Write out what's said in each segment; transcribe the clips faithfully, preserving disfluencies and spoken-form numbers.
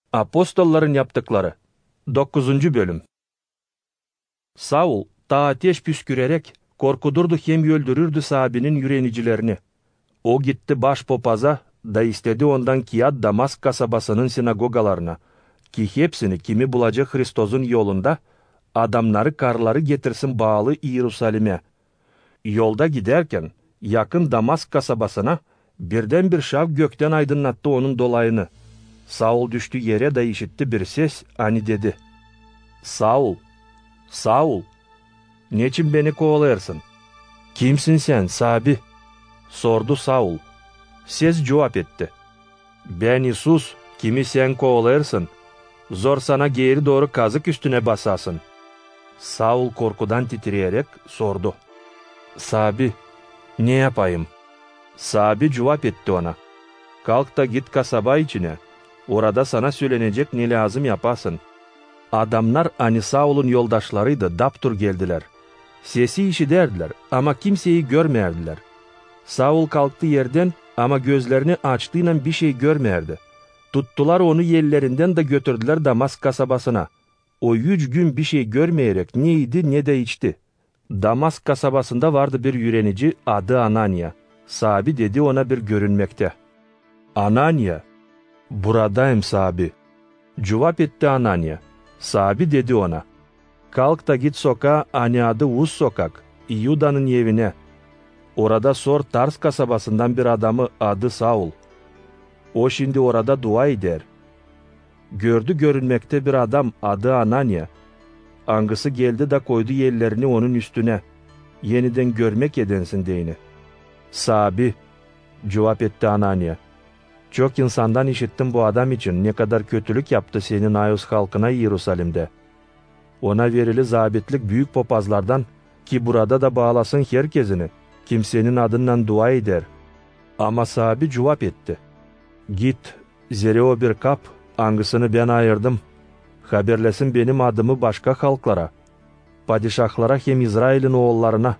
Apostolların yaptıkları. dokuzuncu bölüm. Saul ta ateş püskürerek korkudurdu hem öldürürdü sahabinin yürenicilerini. O gitti başpopaza da istedi ondan kiyat Damask kasabasının sinagogalarına ki hepsini kimi bulacak Hristos'un yolunda adamları karları getirsin bağlı Yerusalim'e. Yolda giderken yakın Damask kasabasına birden bir şav gökten aydınlattı onun dolayını. Saul düştü yere da işitti bir ses, hani dedi: "Saul, Saul, niçin beni kovalarsın? Kimsin sen, sahabi?" sordu Saul. Ses cevap etti: "Ben İsus, kimi sen kovalarsın? Zor sana geri doğru kazık üstüne basasın." Saul korkudan titreyerek sordu: "Sahabi, ne yapayım?" Sahabi cevap etti ona: "Kalk da git kasaba içine. Orada sana söylenecek ne lazım yapasın." Adamlar ani Saul'un yoldaşlarıydı, daptur geldiler. Sesi işiderdiler ama kimseyi görmerdiler. Saul kalktı yerden ama gözlerini açtığıyla bir şey görmerdi. Tuttular onu yerlerinden de götürdüler Damask kasabasına. O yüz gün bir şey görmeyerek ne yedi ne de içti. Damask kasabasında vardı bir yürenici adı Anania. Sahabi dedi ona bir görünmekte: "Anania." "Buradayım sahabi." Cevap etti Anania. Sahabi dedi ona: "Kalk da git sokağa, hani adı Uz sokak, İyuda'nın evine. Orada sor Tars kasabasından bir adamı adı Saul. O şimdi orada dua eder." Gördü görünmekte bir adam adı Anania. Angısı geldi da koydu ellerini onun üstüne. Yeniden görmek edensin deyini. "Sahabi," cevap etti Anania, "çok insandan işittim bu adam için ne kadar kötülük yaptı senin Ayus halkına Yerusalim'de. Ona verili zabitlik büyük papazlardan ki burada da bağlasın herkesini, kimsenin adından dua eder." Ama sahabi cevap etti: "Git, zere o bir kap, angısını ben ayırdım. Haberlesin benim adımı başka halklara, padişahlara hem İsrail'in oğullarına.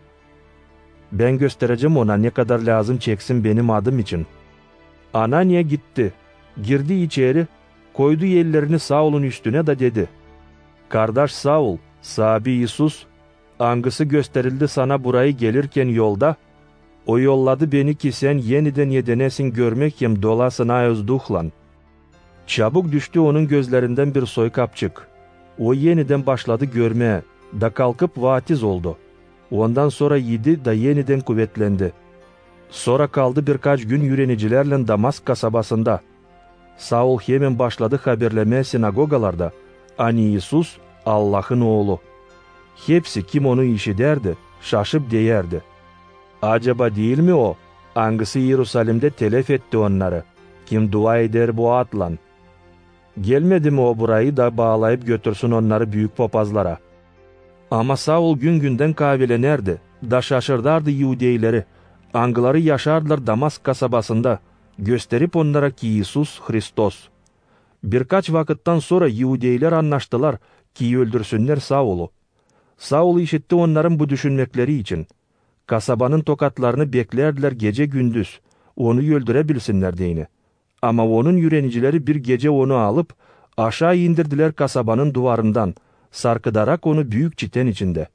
Ben göstereceğim ona ne kadar lazım çeksin benim adım için." Anania gitti, girdi içeri, koydu ellerini Saul'un üstüne de dedi: "Kardeş Saul, sahabi İsus, angısı gösterildi sana burayı gelirken yolda. O yolladı beni ki sen yeniden yedenesin görmek hem dolasın ayız duhlan." Çabuk düştü onun gözlerinden bir soykapçık. O yeniden başladı görmeye, da kalkıp vatiz oldu. Ondan sonra yedi da yeniden kuvvetlendi. Sonra kaldı birkaç gün yürenicilerle Damask kasabasında. Saul hemen başladı haberlemeye sinagogalarda: "Ani İsus, Allah'ın oğlu." Hepsi kim onu işiderdi, şaşıp deyerdi: "Acaba değil mi o? Angısı Yerusalim'de telef etti onları. Kim dua eder bu adlan? Gelmedi mi o burayı da bağlayıp götürsün onları büyük papazlara?" Ama Saul gün günden kavilenerdi, da şaşırdardı Yudeyleri. Angıları yaşardılar Damask kasabasında, gösterip onlara ki İsus Hristos. Birkaç vakitten sonra Yudeyler anlaştılar ki öldürsünler Saul'u. Saul işitti onların bu düşünmekleri için. Kasabanın tokatlarını beklerdiler gece gündüz, onu öldürebilsinler diyeni. Ama onun yürenicileri bir gece onu alıp aşağı indirdiler kasabanın duvarından, sarkıdarak onu büyük çiten içinde.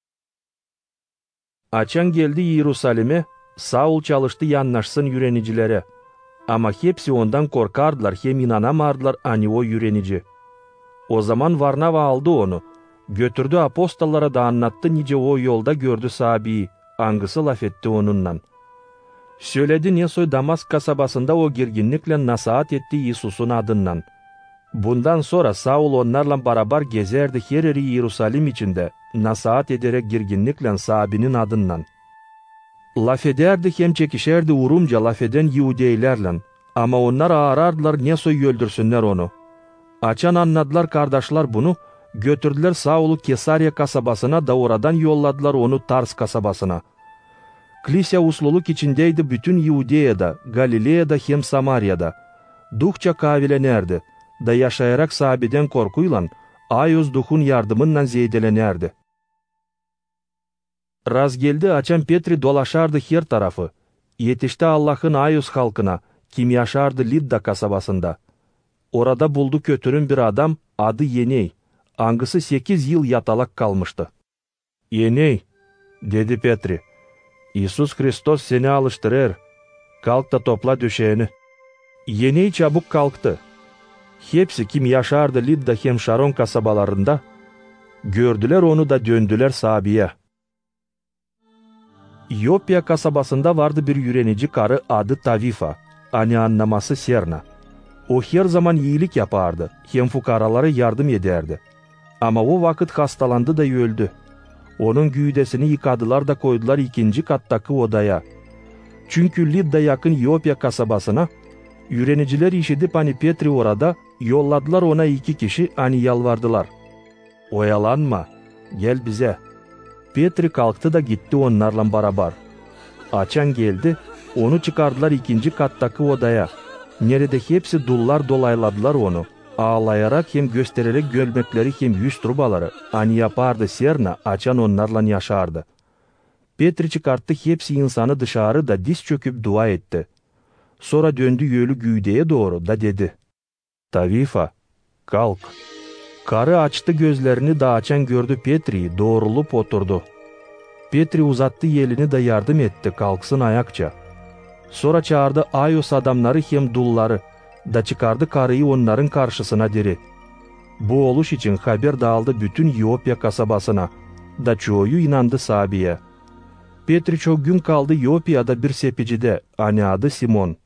Açan geldi Yerusalim'e, Saul çalıştı yanlaşsın yürenicilere. Ama hepsi ondan korkardılar hem inanamardılar ani o yürenici. O zaman Varnava aldı onu, götürdü apostollara da anlattı nice o yolda gördü sahabiyi, angısı laf etti onunla. Söyledi ne soy Damask kasabasında o girginlikle nasihat etti İsus'un adından. Bundan sonra Saul onlarla beraber gezerdi her yeri Yerusalim içinde, nasihat ederek girginlikle sahabinin adından. Laf ederdi hem çekişerdi urumca laf eden Yudeylerle, ama onlar ağırardılar ne soy öldürsünler onu. Açan anladılar kardeşler bunu, götürdüler Saul'u Kesarya kasabasına da oradan yolladılar onu Tars kasabasına. Kilisya usluluk içindeydi bütün Yudea'da, Galilea'da hem Samarya'da. Duhça kavilenerdi, da yaşayarak sahabeden korkuyla, Ayuz duhun yardımından zeydelenirdi. Raz geldi açan Petri dolaşardı her tarafı. Yetişti Allah'ın Ayuz halkına, kim yaşardı Lidda kasabasında. Orada buldu kötürüm bir adam, adı Yeney. Angısı sekiz yıl yatalak kalmıştı. "Yeney," dedi Petri, "İsus Hristos seni alıştırır. Kalk da topla döşeğini." Yeney çabuk kalktı. Hepsi kim yaşardı Lidda hem Şaron kasabalarında, gördüler onu da döndüler Sabi'ye. Yopya kasabasında vardı bir yürenici karı adı Tavifa, ani anlaması Serna. O her zaman iyilik yapardı, hem fukaralara yardım ederdi. Ama o vakit hastalandı da öldü. Onun güydesini yıkadılar da koydular ikinci kattaki odaya. Çünkü Lidda yakın Yopya kasabasına, yüreniciler işidip hani Petri orada, yolladılar ona iki kişi, hani yalvardılar. "Oyalanma, gel bize." Petri kalktı da gitti onlarla beraber. Açan geldi, onu çıkardılar ikinci kattaki odaya. Nerede hepsi dullar dolayladılar onu. Ağlayarak hem göstererek gölmekleri hem yüz trubaları. Hani yapardı Serna, açan onlarla yaşardı. Petri çıkarttı hepsi insanı dışarı da diz çöküp dua etti. Sonra döndü yölü güydeye doğru da dedi: "Tavifa, kalk." Karı açtı gözlerini da açan gördü Petri'yi, doğrulup oturdu. Petri uzattı elini de yardım etti kalksın ayakça. Sonra çağırdı Ayos adamları hem dulları da çıkardı karıyı onların karşısına diri. Bu oluş için haber dağıldı bütün Yopya kasabasına da çoğu inandı Sabi'ye. Petri çok gün kaldı Yopya'da bir sepicide, hani adı Simon.